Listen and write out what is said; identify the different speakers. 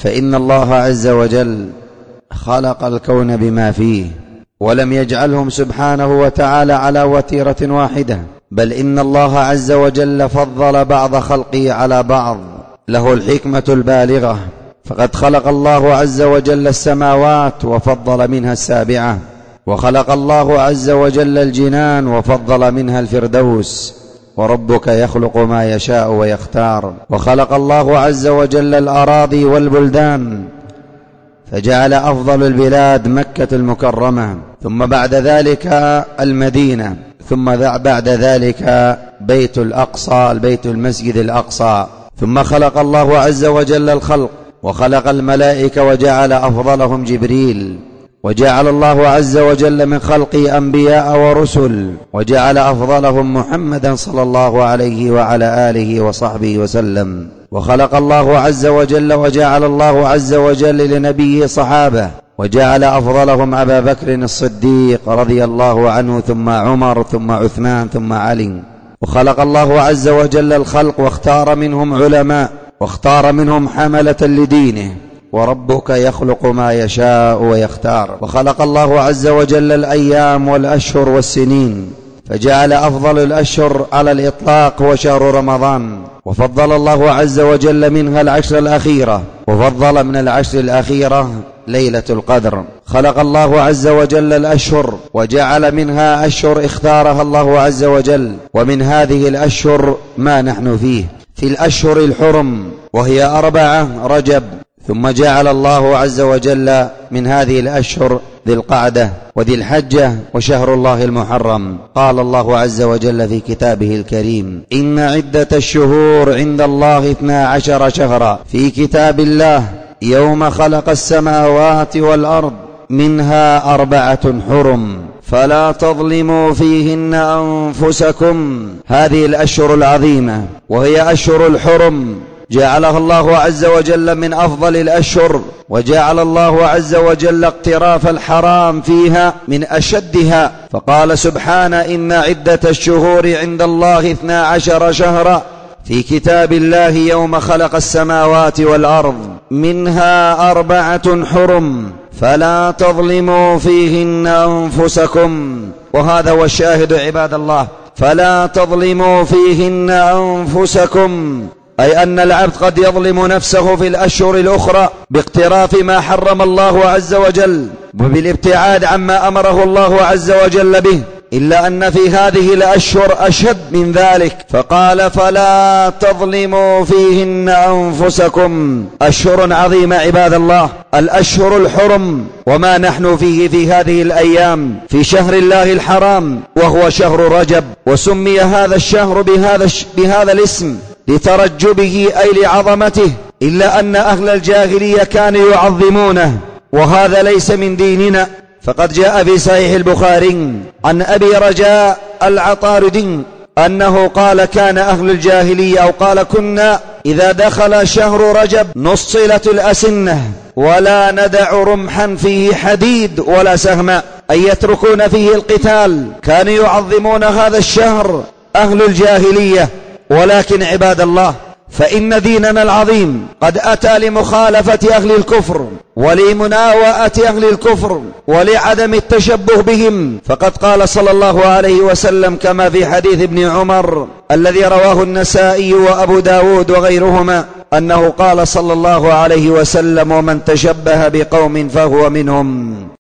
Speaker 1: فإن الله عز وجل خلق الكون بما فيه، ولم يجعلهم سبحانه وتعالى على وتيرة واحدة، بل إن الله عز وجل فضل بعض خلقه على بعض، له الحكمة البالغة. فقد خلق الله عز وجل السماوات وفضل منها السابعة، وخلق الله عز وجل الجنان وفضل منها الفردوس، وربك يخلق ما يشاء ويختار. وخلق الله عز وجل الأراضي والبلدان، فجعل أفضل البلاد مكة المكرمة، ثم بعد ذلك المدينة، ثم بعد ذلك بيت الأقصى، البيت المسجد الأقصى. ثم خلق الله عز وجل الخلق، وخلق الملائكة وجعل أفضلهم جبريل، وجعل الله عز وجل من خلقه أنبياء ورسل، وجعل أفضلهم محمدا صلى الله عليه وعلى آله وصحبه وسلم. وخلق الله عز وجل وجعل الله عز وجل لنبيه صحابة، وجعل أفضلهم أبا بكر الصديق رضي الله عنه، ثم عمر، ثم عثمان، ثم علي. وخلق الله عز وجل الخلق، واختار منهم علماء، واختار منهم حملة لدينه، وربك يخلق ما يشاء ويختار. وخلق الله عز وجل الأيام والأشهر والسنين، فجعل أفضل الأشهر على الإطلاق هو شهر رمضان، وفضل الله عز وجل منها العشر الأخيرة، وفضل من العشر الأخيرة ليلة القدر. خلق الله عز وجل الأشهر، وجعل منها أشهر اختارها الله عز وجل، ومن هذه الأشهر ما نحن فيه في الأشهر الحرم، وهي 4: رجب، ثم جعل الله عز وجل من هذه الأشهر ذي القعدة وذي الحجة وشهر الله المحرم. قال الله عز وجل في كتابه الكريم: إن عدة الشهور عند الله 12 شهرا في كتاب الله يوم خلق السماوات والأرض منها 4 حرم فلا تظلموا فيهن أنفسكم. هذه الأشهر العظيمة وهي أشهر الحرم جعلها الله عز وجل من أفضل الأشهر، وجعل الله عز وجل اقتراف الحرام فيها من أشدها، فقال سبحانه: إن عدة الشهور عند الله 12 شهرا في كتاب الله يوم خلق السماوات والأرض منها 4 حرم فلا تظلموا فيهن أنفسكم. وهذا هو الشاهد عباد الله، فلا تظلموا فيهن أنفسكم، أي أن العبد قد يظلم نفسه في الأشهر الأخرى باقتراف ما حرم الله عز وجل وبالابتعاد عما أمره الله عز وجل به، إلا أن في هذه الأشهر أشد من ذلك، فقال: فلا تظلموا فيهن أنفسكم. أشهر عظيمة عباد الله، الأشهر الحرم، وما نحن فيه في هذه الأيام في شهر الله الحرام وهو شهر رجب. وسمي هذا الشهر بهذا الاسم لترجبه أي لعظمته، إلا أن أهل الجاهلية كانوا يعظمونه، وهذا ليس من ديننا. فقد جاء في صحيح البخاري عن أبي رجاء العطاردي أنه قال: كان أهل الجاهلية، أو قال: كنا إذا دخل شهر رجب نصلت الأسنة ولا ندع رمحا فيه حديد ولا سهما، أي يتركون فيه القتال. كانوا يعظمون هذا الشهر أهل الجاهلية. ولكن عباد الله، فإن ديننا العظيم قد أتى لمخالفة أهل الكفر ولمناوئة أهل الكفر ولعدم التشبه بهم. فقد قال صلى الله عليه وسلم كما في حديث ابن عمر الذي رواه النسائي وأبو داود وغيرهما أنه قال صلى الله عليه وسلم: ومن تشبه بقوم فهو منهم.